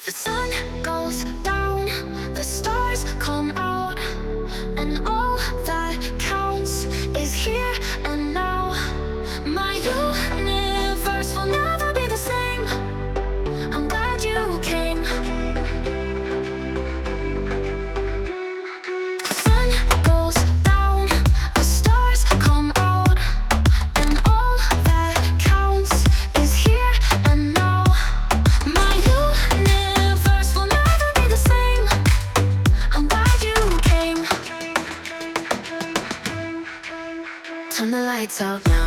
The sun goes down, the stars come out, and all that counts is here and now. My universe will never be the same. I'm glad you came. The sun goes down, the stars come out, and all that counts is here and now. My universe will never be the same. I'm glad you came. Turn the lights out now.